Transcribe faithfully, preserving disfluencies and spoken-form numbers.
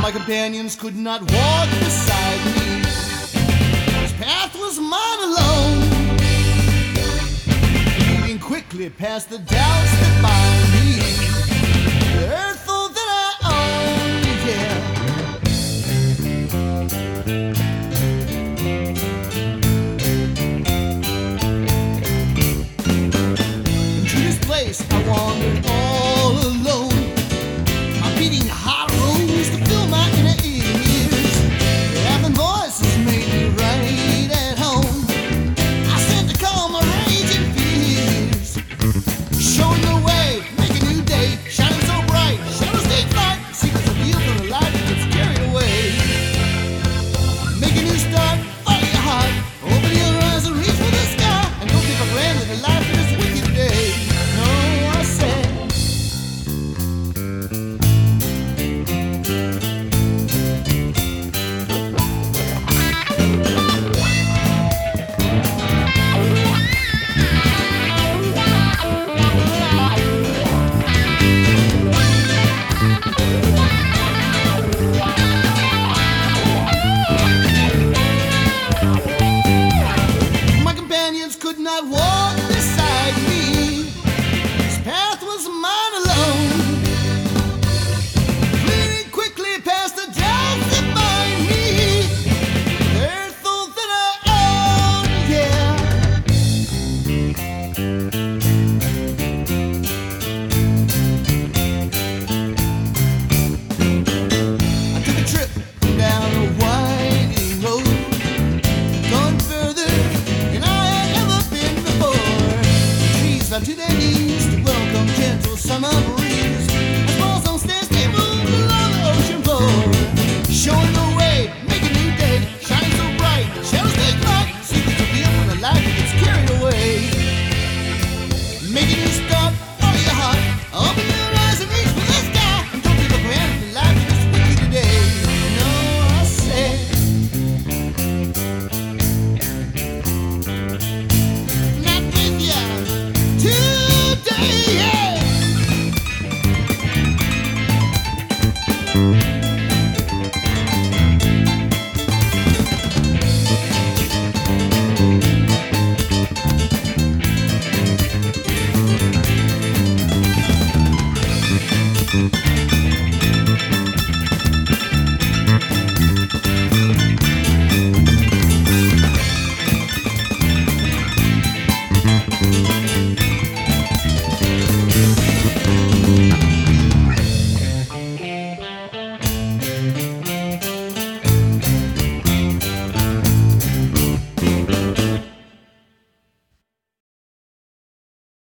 My companions could not walk beside me. This path was mine alone, moving quickly past the doubts that bind me. The earth all that I own, yeah. Into this place I wandered all alone. My beating heart rose to fill my inner ears. The laughing voices made me right at home. I sent to calm my raging fears, showing the way, make a new day, shining so bright. Shadows take flight, secrets revealed from the light that gets carried away. Make a new start, follow your heart, open your eyes and reach for the sky, and don't take for granted that life is with you today. No, I said. My companions could not walk beside me. This path was mine alone, fleeing quickly past the doubts that bind me. The earth all that I own, yeah. I took a trip down a winding road, going further than I had ever been before. The trees fell to their knees to welcome gentle summer breeze. The small stone stairs they moved along the ocean floor, showing the way, make a new day, shining so bright. Shadows take flight, secrets revealed from the light that gets carried away. Make a new start, follow your heart, open your eyes and reach for the sky, and don't take for granted that life is with you today. No, I said. Not with ya today, yeah.